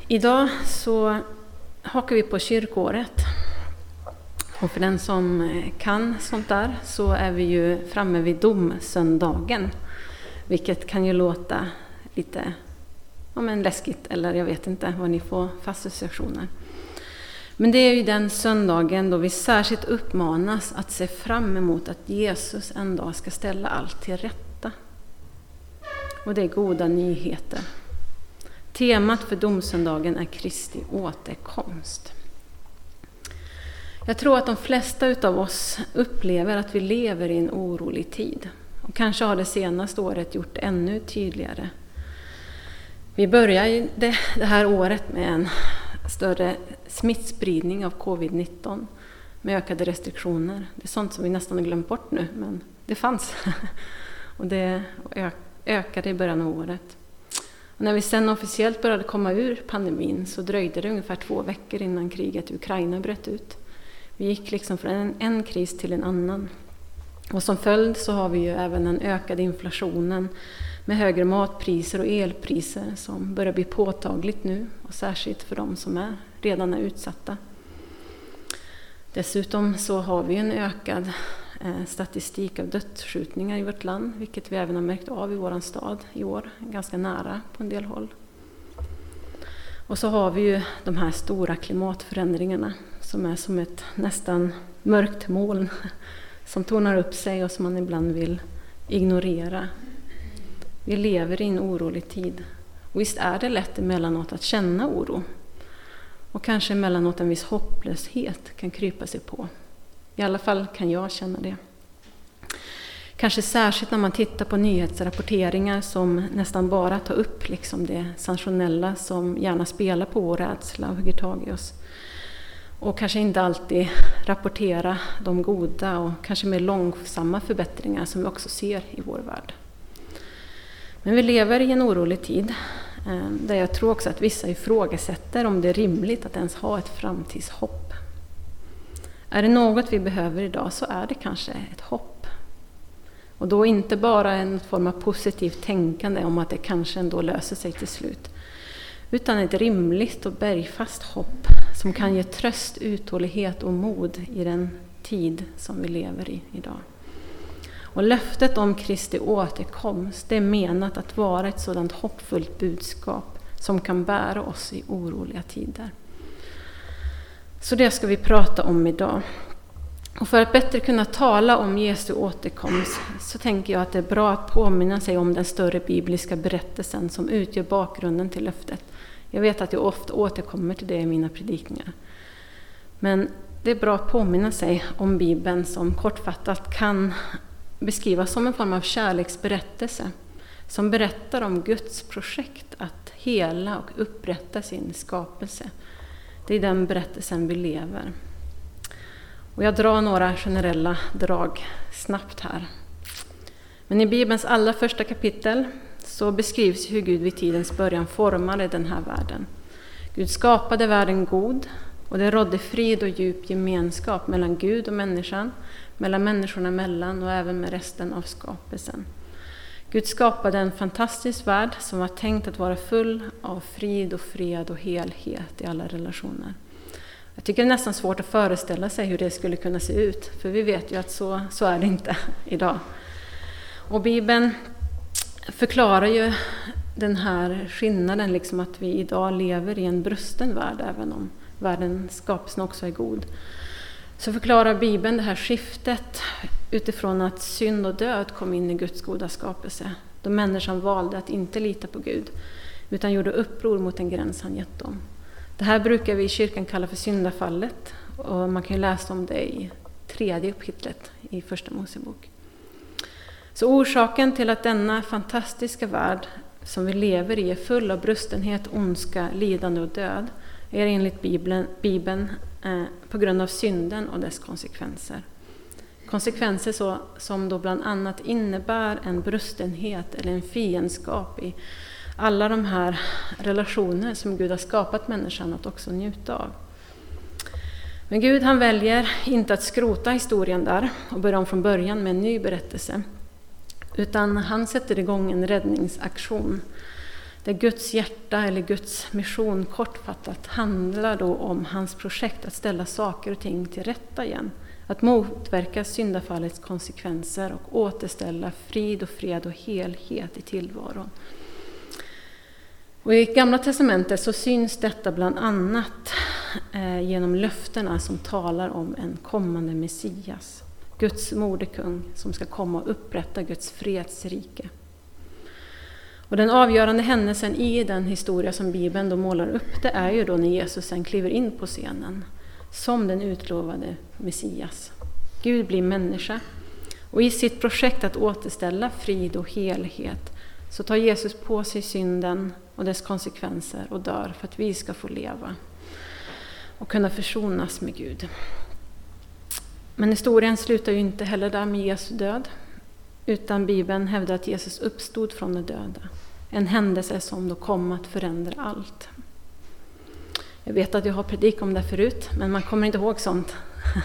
Idag så hakar vi på kyrkåret. Och för den som kan sånt där så är vi ju framme vid domsöndagen. Vilket kan ju låta lite läskigt, eller jag vet inte vad ni får för associationer. Men det är ju den söndagen då vi särskilt uppmanas att se fram emot att Jesus en dag ska ställa allt till rätta. Och det är goda nyheter. Temat för domsöndagen är Kristi återkomst. Jag tror att de flesta utav oss upplever att vi lever i en orolig tid. Och kanske har det senaste året gjort det ännu tydligare. Vi börjar det här året med en större smittspridning av covid-19 med ökade restriktioner. Det är sånt som vi nästan har glömt bort nu, men det fanns. Och det ökade i början av året. Och när vi sen officiellt började komma ur pandemin så dröjde det ungefär 2 veckor innan kriget i Ukraina bröt ut. Vi gick liksom från en kris till en annan. Och som följd så har vi ju även den ökade inflationen med högre matpriser och elpriser som börjar bli påtagligt nu. Och särskilt för de som redan är utsatta. Dessutom så har vi en ökad statistik av dödsskjutningar i vårt land. Vilket vi även har märkt av i våran stad i år. Ganska nära på en del håll. Och så har vi ju de här stora klimatförändringarna som är som ett nästan mörkt moln som tornar upp sig och som man ibland vill ignorera. Vi lever i en orolig tid. Och visst är det lätt emellanåt att känna oro. Och kanske emellanåt en viss hopplöshet kan krypa sig på. I alla fall kan jag känna det. Kanske särskilt när man tittar på nyhetsrapporteringar som nästan bara tar upp liksom det sensationella som gärna spelar på vår rädsla och hugger tag i oss. Och kanske inte alltid rapportera de goda och kanske mer långsamma förbättringar som vi också ser i vår värld. Men vi lever i en orolig tid där jag tror också att vissa ifrågasätter om det är rimligt att ens ha ett framtidshopp. Är det något vi behöver idag så är det kanske ett hopp. Och då inte bara en form av positivt tänkande om att det kanske ändå löser sig till slut. Utan ett rimligt och bergfast hopp som kan ge tröst, uthållighet och mod i den tid som vi lever i idag. Och löftet om Kristi återkomst, det är menat att vara ett sådant hoppfullt budskap som kan bära oss i oroliga tider. Så det ska vi prata om idag. Och för att bättre kunna tala om Jesu återkomst så tänker jag att det är bra att påminna sig om den större bibliska berättelsen som utgör bakgrunden till löftet. Jag vet att jag ofta återkommer till det i mina predikningar. Men det är bra att påminna sig om Bibeln som kortfattat kan beskrivas som en form av kärleksberättelse som berättar om Guds projekt att hela och upprätta sin skapelse. Det är den berättelsen vi lever. Och jag drar några generella drag snabbt här. Men i Bibelns allra första kapitel så beskrivs hur Gud vid tidens början formade den här världen. Gud skapade världen god och det rådde frid och djup gemenskap mellan Gud och människan, mellan människorna emellan och även med resten av skapelsen. Gud skapade en fantastisk värld som var tänkt att vara full av frid och fred och helhet i alla relationer. Jag tycker det är nästan svårt att föreställa sig hur det skulle kunna se ut, för vi vet ju att så är det inte idag. Och Bibeln förklarar ju den här skillnaden, liksom att vi idag lever i en brusten värld, även om världens skapelsen också är god. Så förklarar Bibeln det här skiftet utifrån att synd och död kom in i Guds goda skapelse. Då människan valde att inte lita på Gud, utan gjorde uppror mot den gräns han gett dem. Det här brukar vi i kyrkan kalla för syndafallet, och man kan ju läsa om det i 3:e kapitlet i Första Mosebok. Så orsaken till att denna fantastiska värld som vi lever i är full av brustenhet, ondska, lidande och död är enligt Bibeln på grund av synden och dess konsekvenser. Konsekvenser som då bland annat innebär en brustenhet eller en fiendskap i alla de här relationer som Gud har skapat människan att också njuta av. Men Gud, han väljer inte att skrota historien där och börja om från början med en ny berättelse. Utan han sätter igång en räddningsaktion Där Guds hjärta eller Guds mission kortfattat handlar då om hans projekt att ställa saker och ting till rätta igen. Att motverka syndafallets konsekvenser och återställa frid och fred och helhet i tillvaron. Och i Gamla testamentet så syns detta bland annat genom löftena som talar om en kommande Messias. Guds moderkung som ska komma och upprätta Guds fredsrike. Och den avgörande händelsen i den historia som Bibeln då målar upp, det är ju då när Jesus sen kliver in på scenen som den utlovade Messias. Gud blir människa och i sitt projekt att återställa frid och helhet så tar Jesus på sig synden och dess konsekvenser och dör för att vi ska få leva och kunna försonas med Gud. Men historien slutar ju inte heller där med Jesu död, utan Bibeln hävdar att Jesus uppstod från de döda. En händelse som då kom att förändra allt. Jag vet att jag har predikat om det förut, men man kommer inte ihåg sånt.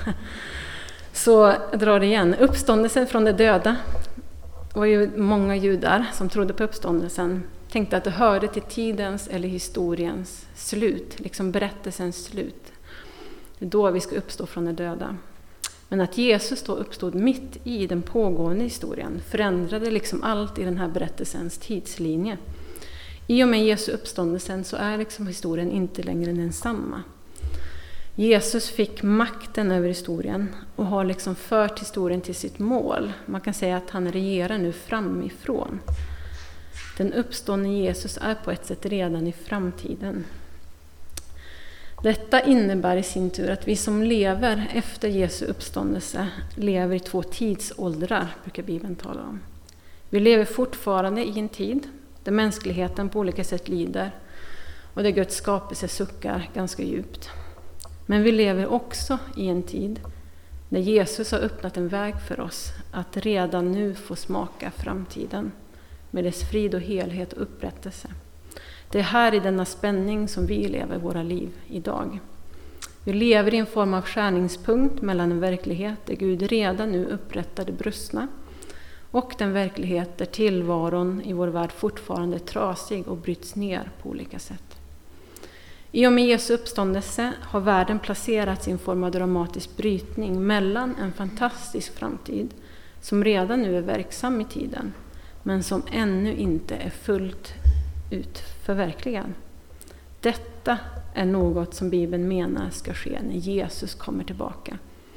Så jag drar det igen. Uppståndelsen från de döda. Det var ju många judar som trodde på uppståndelsen. Tänkte att det hörde till tidens eller historiens slut. Liksom berättelsens slut. Det är då vi ska uppstå från de döda. Men att Jesus då uppstod mitt i den pågående historien förändrade liksom allt i den här berättelsens tidslinje. I och med Jesu uppståndelsen så är liksom historien inte längre densamma. Jesus fick makten över historien och har liksom fört historien till sitt mål. Man kan säga att han regerar nu framifrån. Den uppståndne Jesus är på ett sätt redan i framtiden. Detta innebär i sin tur att vi som lever efter Jesu uppståndelse lever i 2 tidsåldrar, brukar Bibeln tala om. Vi lever fortfarande i en tid där mänskligheten på olika sätt lider och där Guds skapelse suckar ganska djupt. Men vi lever också i en tid där Jesus har öppnat en väg för oss att redan nu få smaka framtiden med dess frid och helhet och upprättelse. Det är här i denna spänning som vi lever våra liv idag. Vi lever i en form av skärningspunkt mellan en verklighet där Gud redan nu upprättar det brustna och den verklighet där tillvaron i vår värld fortfarande är trasig och bryts ner på olika sätt. I och med Jesu uppståndelse har världen placerats i en form av dramatisk brytning mellan en fantastisk framtid som redan nu är verksam i tiden men som ännu inte är fullt ut förverkligad. Detta är något som Bibeln menar ska ske när Jesus kommer tillbaka.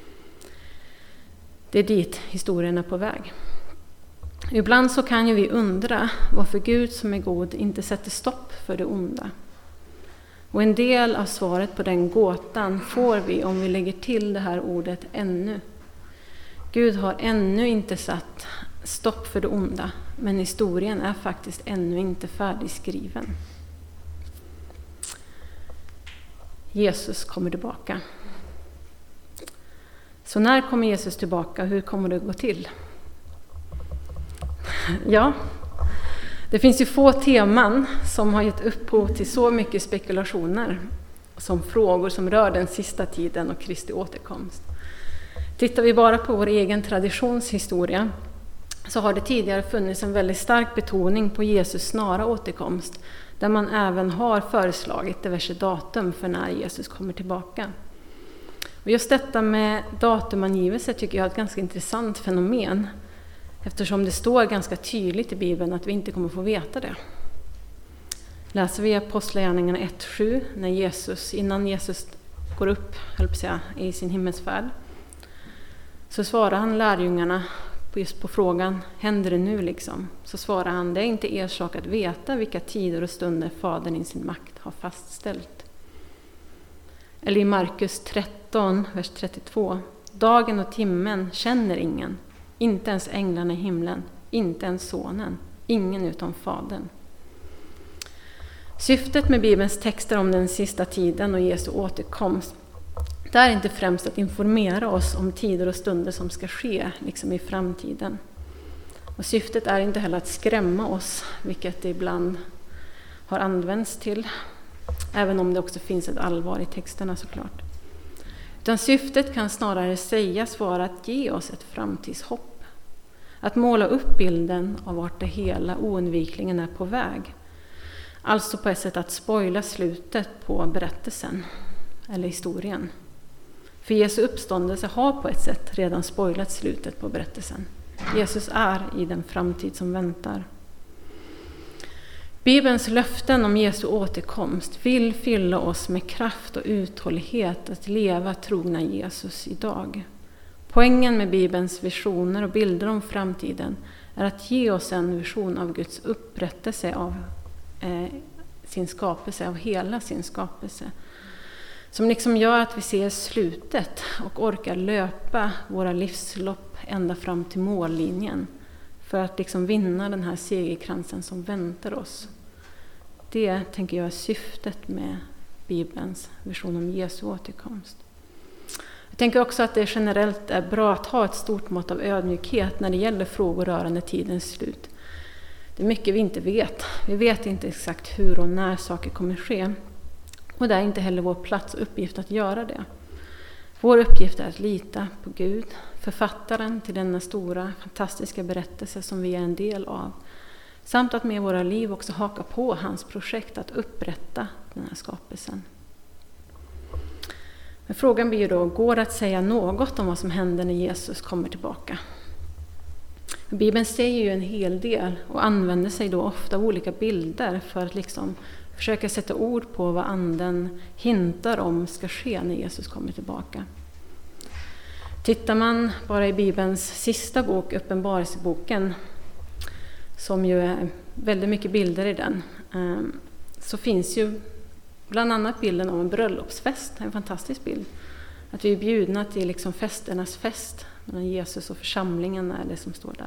Det är dit historien är på väg. Ibland så kan ju vi undra varför Gud som är god inte sätter stopp för det onda. Och en del av svaret på den gåtan får vi om vi lägger till det här ordet ännu. Gud har ännu inte satt stopp för det onda, men historien är faktiskt ännu inte färdigskriven. Jesus kommer tillbaka. Så när kommer Jesus tillbaka? Hur kommer det gå till? Ja, det finns ju få teman som har gett upphov till så mycket spekulationer som frågor som rör den sista tiden och Kristi återkomst. Tittar vi bara på vår egen traditionshistoria så har det tidigare funnits en väldigt stark betoning på Jesus snara återkomst, där man även har föreslagit diverse datum för när Jesus kommer tillbaka. Och just detta med datumangivelse tycker jag är ett ganska intressant fenomen, eftersom det står ganska tydligt i Bibeln att vi inte kommer få veta det. Läser vi i Apostlagärningarna 1:7, innan Jesus går upp i sin himmelsfärd, så svarar han lärjungarna just på frågan, händer det nu liksom? Så svarar han, det är inte er sak att veta vilka tider och stunder Fadern i sin makt har fastställt. Eller i Markus 13, vers 32, dagen och timmen känner ingen, inte ens änglarna i himlen, inte ens sonen, ingen utom Fadern. Syftet med Bibelns texter om den sista tiden och Jesu återkomst, det är inte främst att informera oss om tider och stunder som ska ske liksom i framtiden. Och syftet är inte heller att skrämma oss, vilket det ibland har använts till, även om det också finns ett allvar i texterna såklart. Utan syftet kan snarare sägas vara att ge oss ett framtidshopp. Att måla upp bilden av vart det hela oundvikligen är på väg. Alltså på ett sätt att spoila slutet på berättelsen eller historien. För Jesu uppståndelse har på ett sätt redan spoilat slutet på berättelsen. Jesus är i den framtid som väntar. Bibelns löften om Jesu återkomst vill fylla oss med kraft och uthållighet att leva trogna Jesus idag. Poängen med Bibelns visioner och bilder om framtiden är att ge oss en vision av Guds upprättelse av sin skapelse, av hela sin skapelse. Som liksom gör att vi ser slutet och orkar löpa våra livslopp ända fram till mållinjen. För att liksom vinna den här segerkransen som väntar oss. Det tänker jag är syftet med Bibelns vision om Jesu återkomst. Jag tänker också att det generellt är bra att ha ett stort mått av ödmjukhet när det gäller frågor rörande tidens slut. Det är mycket vi inte vet. Vi vet inte exakt hur och när saker kommer ske. Och det är inte heller vår plats och uppgift att göra det. Vår uppgift är att lita på Gud, författaren till denna stora, fantastiska berättelse som vi är en del av. Samt att med våra liv också haka på hans projekt att upprätta den här skapelsen. Men frågan blir då, går det att säga något om vad som händer när Jesus kommer tillbaka? Bibeln säger ju en hel del och använder sig då ofta av olika bilder för att liksom försöka sätta ord på vad anden hintar om ska ske när Jesus kommer tillbaka. Tittar man bara i Bibelns sista bok, Uppenbarelseboken, som ju är väldigt mycket bilder i den, så finns ju bland annat bilden av en bröllopsfest, en fantastisk bild. Att vi är bjudna till liksom festernas fest, mellan Jesus och församlingen är det som står där.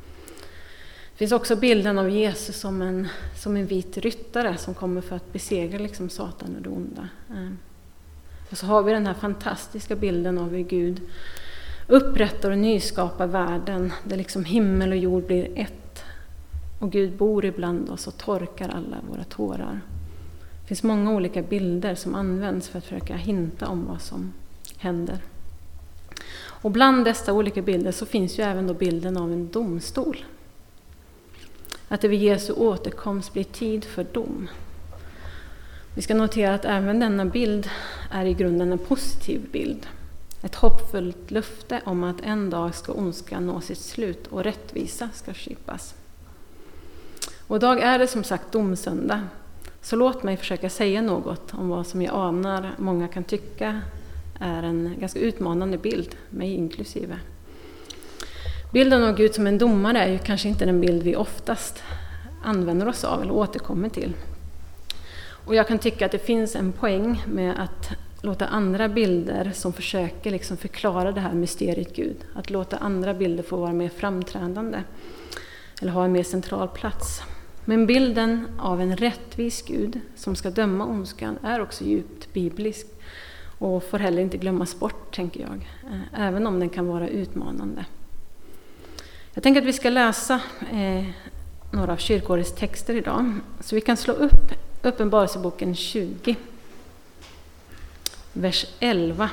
Det finns också bilden av Jesus som en vit ryttare som kommer för att besegra liksom Satan och det onda. Och så har vi den här fantastiska bilden av hur Gud upprättar och nyskapar världen, där liksom himmel och jord blir ett. Och Gud bor ibland oss och torkar alla våra tårar. Det finns många olika bilder som används för att försöka hinta om vad som händer. Och bland dessa olika bilder så finns ju även då bilden av en domstol. Att det vid Jesu återkomst blir tid för dom. Vi ska notera att även denna bild är i grunden en positiv bild. Ett hoppfullt löfte om att en dag ska ondskan nå sitt slut och rättvisa ska skipas. Och idag är det som sagt domsöndag. Så låt mig försöka säga något om vad som jag anar många kan tycka är en ganska utmanande bild, mig inklusive. Bilden av Gud som en domare är ju kanske inte den bild vi oftast använder oss av eller återkommer till. Och jag kan tycka att det finns en poäng med att låta andra bilder som försöker liksom förklara det här mysteriet Gud, att låta andra bilder få vara mer framträdande eller ha en mer central plats. Men bilden av en rättvis Gud som ska döma ondskan är också djupt biblisk och får heller inte glömmas bort, tänker jag, även om den kan vara utmanande. Jag tänker att vi ska läsa några av kyrkårets texter idag, så vi kan slå upp Uppenbarelseboken 20, vers 11.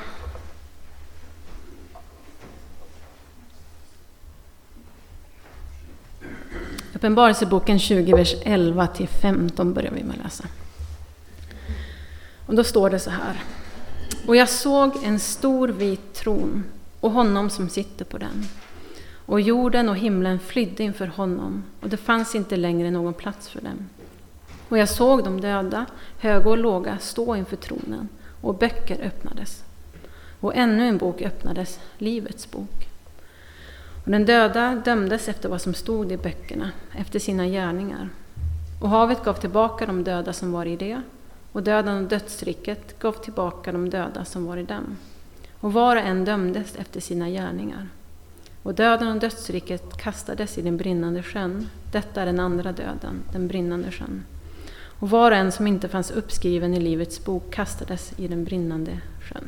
Uppenbarelseboken 20, vers 11 till 15 börjar vi med att läsa. Och då står det så här. Och jag såg en stor vit tron och honom som sitter på den. Och jorden och himlen flydde inför honom, och det fanns inte längre någon plats för dem. Och jag såg de döda, höga och låga, stå inför tronen, och böcker öppnades. Och ännu en bok öppnades, livets bok. Och den döda dömdes efter vad som stod i böckerna, efter sina gärningar. Och havet gav tillbaka de döda som var i det, och döden och dödsriket gav tillbaka de döda som var i dem. Och var och en dömdes efter sina gärningar. Och döden och dödsriket kastades i den brinnande sjön. Detta är den andra döden, den brinnande sjön. Och var och en som inte fanns uppskriven i livets bok kastades i den brinnande sjön.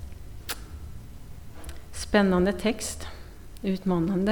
Spännande text, utmanande.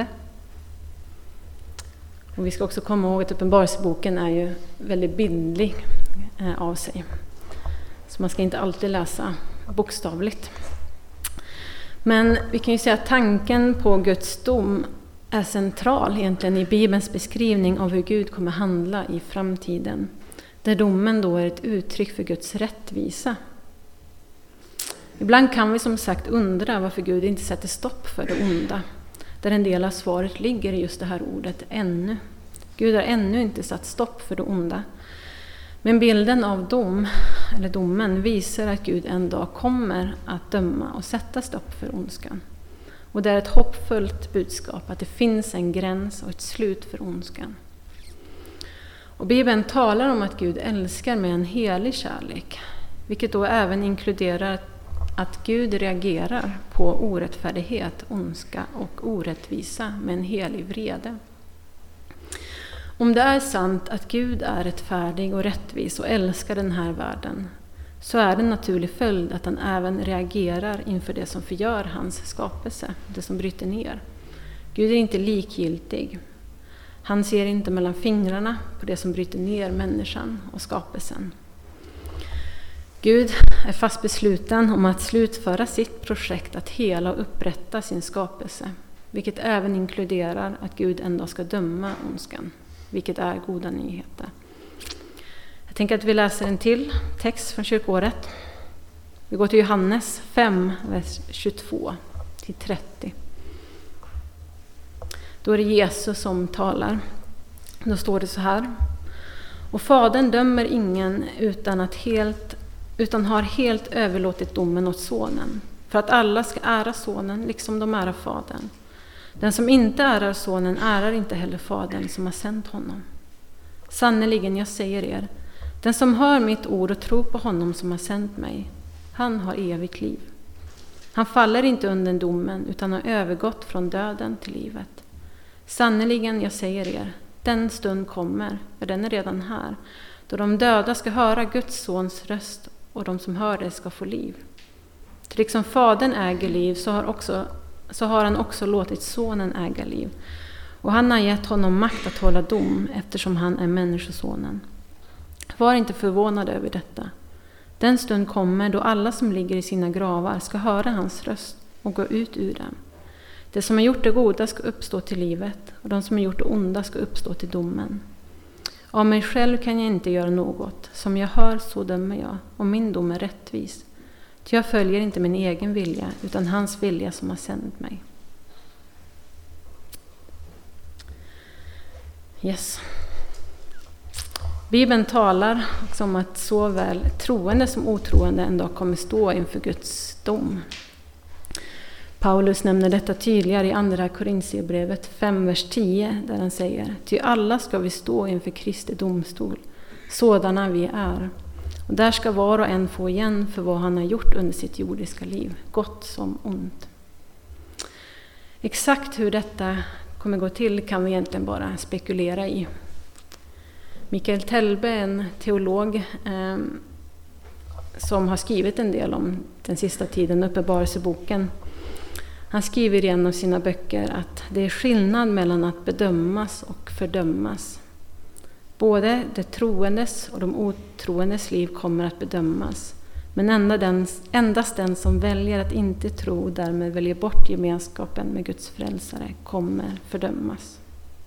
Och vi ska också komma ihåg att Uppenbarelseboken är ju väldigt bildlig av sig. Så man ska inte alltid läsa bokstavligt. Men vi kan ju säga att tanken på Guds dom är central egentligen i Bibelns beskrivning av hur Gud kommer handla i framtiden. där domen då är ett uttryck för Guds rättvisa. Ibland kan vi som sagt undra varför Gud inte sätter stopp för det onda, där en del av svaret ligger i just det här ordet ännu. Gud har ännu inte satt stopp för det onda. Men bilden av domen visar att Gud en dag kommer att döma och sätta stopp för ondskan. Och det är ett hoppfullt budskap att det finns en gräns och ett slut för ondskan. Och Bibeln talar om att Gud älskar med en helig kärlek, vilket då även inkluderar att Gud reagerar på orättfärdighet, ondska och orättvisa med en helig vrede. Om det är sant att Gud är rättfärdig och rättvis och älskar den här världen, så är det en naturlig följd att han även reagerar inför det som förgör hans skapelse, det som bryter ner. Gud är inte likgiltig. Han ser inte mellan fingrarna på det som bryter ner människan och skapelsen. Gud är fast besluten om att slutföra sitt projekt att hela och upprätta sin skapelse, vilket även inkluderar att Gud ändå ska döma ondskan, vilket är goda nyheter. Jag tänker att vi läser en till text från kyrkåret. Vi går till Johannes 5, vers 22-30. Då är det Jesus som talar. Då står det så här: och Fadern dömer ingen utan har helt överlåtit domen åt Sonen, för att alla ska ära Sonen liksom de ärar Fadern. Den som inte ärar Sonen ärar inte heller Fadern som har sänt honom. Sannerligen, jag säger er, den som hör mitt ord och tror på honom som har sänt mig, han har evigt liv. Han faller inte under domen utan har övergått från döden till livet. Sannerligen, jag säger er, den stund kommer, för den är redan här, då de döda ska höra Guds sons röst och de som hör det ska få liv. Till liksom Fadern äger liv så har han också låtit Sonen äga liv. Och han har gett honom makt att hålla dom eftersom han är människosonen. Var inte förvånad över detta. Den stund kommer då alla som ligger i sina gravar ska höra hans röst och gå ut ur dem. Det som har gjort det goda ska uppstå till livet och de som har gjort det onda ska uppstå till domen. Av mig själv kan jag inte göra något. Som jag hör så dömer jag, och min dom är rättvis. Ty jag följer inte min egen vilja utan hans vilja som har sänt mig. Yes. Bibeln talar också om att såväl troende som otroende en dag kommer stå inför Guds dom. Paulus nämner detta tydligare i andra Korinthierbrevet 5, vers 10, där han säger: ty alla ska vi stå inför Kristi domstol, sådana vi är. Och där ska var och en få igen för vad han har gjort under sitt jordiska liv, gott som ont. Exakt hur detta kommer gå till kan vi egentligen bara spekulera i. Mikael Telbe, en teolog som har skrivit en del om den sista tiden, Uppenbarelseboken, han skriver i en av sina böcker att det är skillnad mellan att bedömas och fördömas. Både det troendes och de otroendes liv kommer att bedömas, men endast den som väljer att inte tro och därmed väljer bort gemenskapen med Guds frälsare kommer fördömas.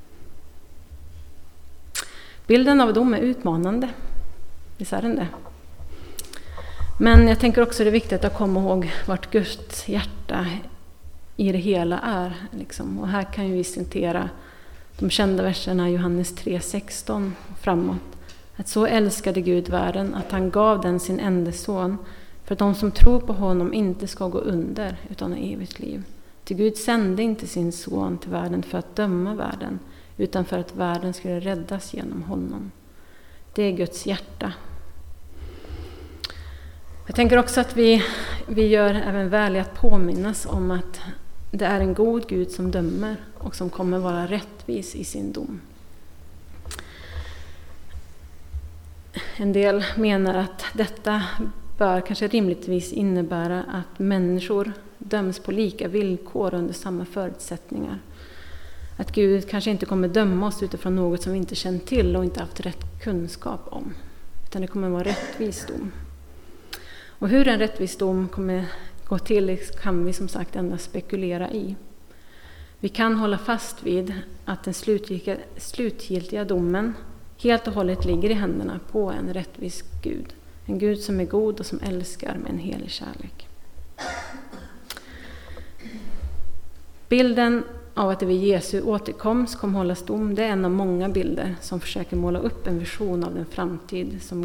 Bilden av dom är utmanande, visst är den det? Men jag tänker också det är viktigt att komma ihåg vart Guds hjärta i det hela är. Och här kan vi citera de kända verserna i Johannes 3:16 framåt. Att så älskade Gud världen att han gav den sin enda son för att de som tror på honom inte ska gå under utan ha evigt liv. Till Gud sände inte sin son till världen för att döma världen utan för att världen skulle räddas genom honom. Det är Guds hjärta. Jag tänker också att vi gör även väl i att påminnas om att det är en god Gud som dömer och som kommer vara rättvis i sin dom. En del menar att detta bör kanske rimligtvis innebära att människor döms på lika villkor under samma förutsättningar. Att Gud kanske inte kommer döma oss utifrån något som vi inte känt till och inte haft rätt kunskap om. Utan det kommer vara rättvis dom. Och hur en rättvis dom kommer gå till kan vi som sagt endast spekulera i. Vi kan hålla fast vid att den slutgiltiga domen helt och hållet ligger i händerna på en rättvis Gud. En Gud som är god och som älskar med en helig kärlek. Bilden av att det vid Jesu återkomst kommer hållas dom, det är en av många bilder som försöker måla upp en vision av den framtid som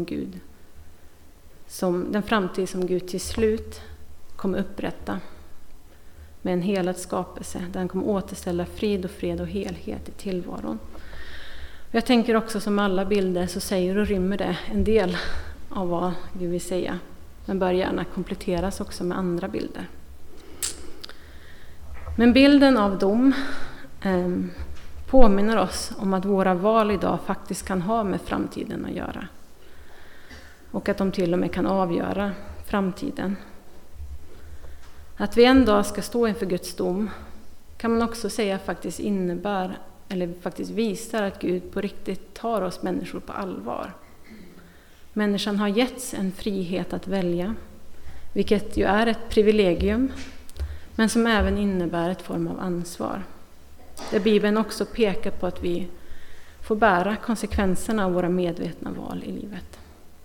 Gud till slut kommer upprätta med en helad skapelse, där han kommer återställa fred och helhet i tillvaron. Jag tänker också, som alla bilder så säger och rymmer det en del av vad Gud vill säga, men bör gärna kompletteras också med andra bilder. Men bilden av dom påminner oss om att våra val idag faktiskt kan ha med framtiden att göra. Och att de till och med kan avgöra framtiden. Att vi en dag ska stå inför Guds dom kan man också säga faktiskt innebär, eller faktiskt visar att Gud på riktigt tar oss människor på allvar. Människan har getts en frihet att välja, vilket ju är ett privilegium, men som även innebär ett form av ansvar. Där Bibeln också pekar på att vi får bära konsekvenserna av våra medvetna val i livet.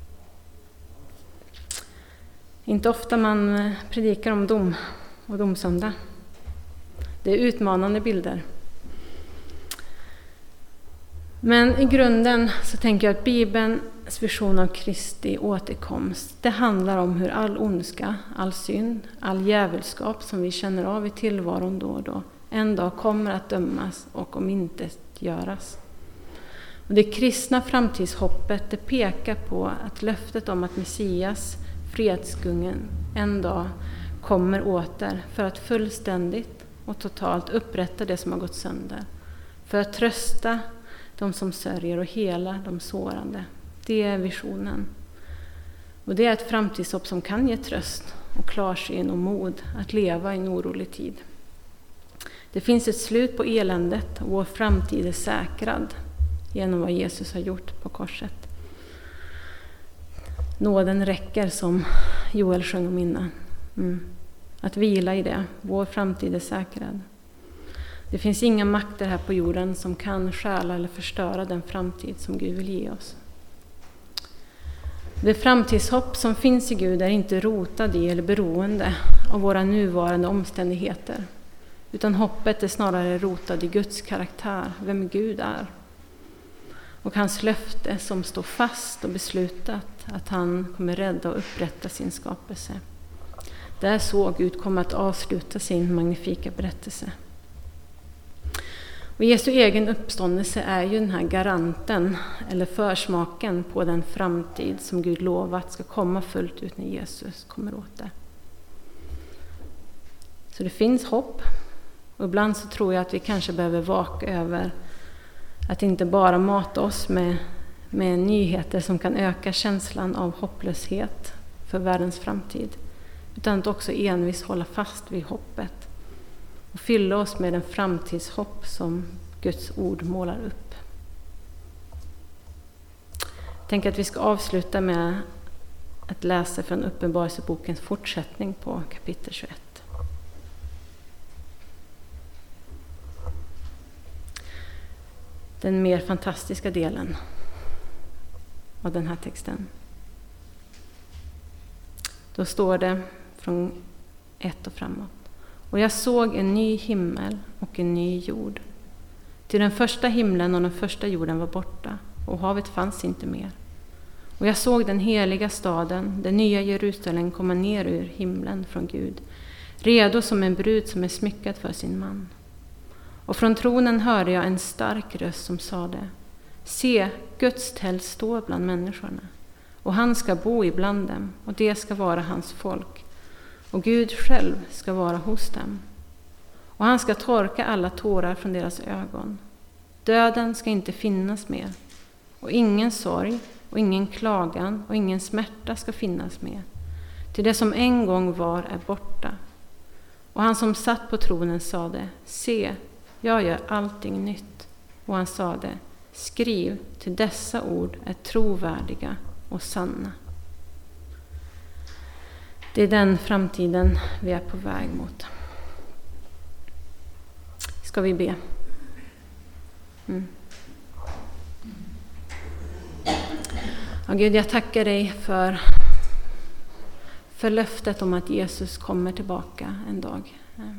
Inte ofta man predikar om dom och domsöndag. Det är utmanande bilder. Men i grunden så tänker jag att Bibelns vision av Kristi återkomst, det handlar om hur all ondska, all synd, all djävulskap som vi känner av i tillvaron då och då en dag kommer att dömas och omintetgöras. Och det kristna framtidshoppet, det pekar på att löftet om att Messias, fredskungen, en dag kommer åter för att fullständigt och totalt upprätta det som har gått sönder. För att trösta de som sörjer och hela de sårande. Det är visionen. Och det är ett framtidshopp som kan ge tröst och klarsyn och mod att leva i en orolig tid. Det finns ett slut på eländet och vår framtid är säkrad genom vad Jesus har gjort på korset. Nåden räcker, som Joel sjöng om innan. Att vila i det. Vår framtid är säkrad. Det finns inga makter här på jorden som kan stjäla eller förstöra den framtid som Gud vill ge oss. Det framtidshopp som finns i Gud är inte rotad i eller beroende av våra nuvarande omständigheter. Utan hoppet är snarare rotad i Guds karaktär, vem Gud är. Och hans löfte som står fast och beslutat att han kommer rädda och upprätta sin skapelse. Det är så Gud kommer att avsluta sin magnifika berättelse. Och Jesu egen uppståndelse är ju den här garanten eller försmaken på den framtid som Gud lovat ska komma fullt ut när Jesus kommer åter. Så det finns hopp. Och ibland så tror jag att vi kanske behöver vaka över att inte bara mata oss med nyheter som kan öka känslan av hopplöshet för världens framtid. Utan att också envis hålla fast vid hoppet. Och fylla oss med den framtidshopp som Guds ord målar upp. Jag tänker att vi ska avsluta med att läsa från Uppenbarelsebokens fortsättning på kapitel 21. Den mer fantastiska delen av den här texten. Då står det från 1 och framåt. Och jag såg en ny himmel och en ny jord. Till den första himlen och den första jorden var borta, och havet fanns inte mer. Och jag såg den heliga staden, den nya Jerusalem, komma ner ur himlen från Gud, redo som en brud som är smyckad för sin man. Och från tronen hörde jag en stark röst som sade: Se, Guds tält står bland människorna, och han ska bo ibland dem, och det ska vara hans folk. Och Gud själv ska vara hos dem. Och han ska torka alla tårar från deras ögon. Döden ska inte finnas mer. Och ingen sorg och ingen klagan och ingen smärta ska finnas mer. Till det som en gång var är borta. Och han som satt på tronen sade: Se, jag gör allting nytt. Och han sade: Skriv, till dessa ord är trovärdiga och sanna. Det är den framtiden vi är på väg mot. Ska vi be? Ja, Gud, jag tackar dig för löftet om att Jesus kommer tillbaka en dag.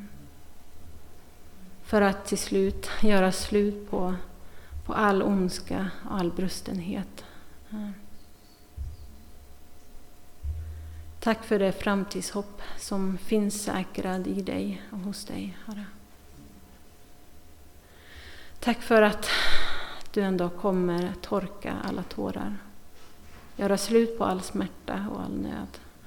För att till slut göra slut på all ondska och all brustenhet. Tack för det framtidshopp som finns säkrad i dig och hos dig, Herre. Tack för att du ändå kommer torka alla tårar. Göra slut på all smärta och all nöd.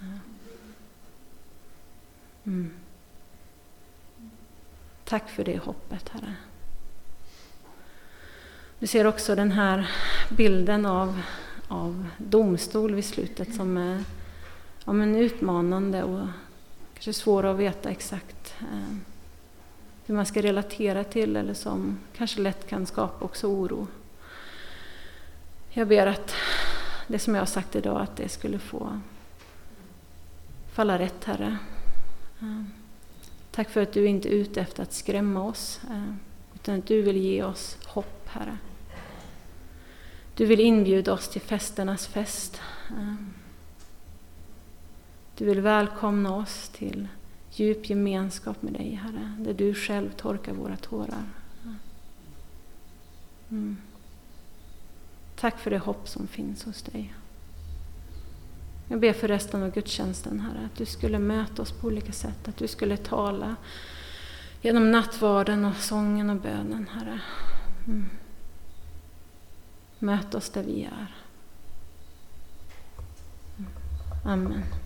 Tack för det hoppet, Herre. Du ser också den här bilden av domstol vid slutet som är utmanande och kanske svår att veta exakt hur man ska relatera till, eller som kanske lätt kan skapa också oro. Jag ber att det som jag har sagt idag, att det skulle få falla rätt, Herre. Tack för att du inte är ute efter att skrämma oss, utan att du vill ge oss hopp, Herre. Du vill inbjuda oss till festernas fest. Du vill välkomna oss till djup gemenskap med dig, Herre, där du själv torkar våra tårar. Tack för det hopp som finns hos dig. Jag ber för resten av gudstjänsten, Herre, att du skulle möta oss på olika sätt, att du skulle tala genom nattvarden och sången och bönen, Herre. Möt oss där vi är. Amen.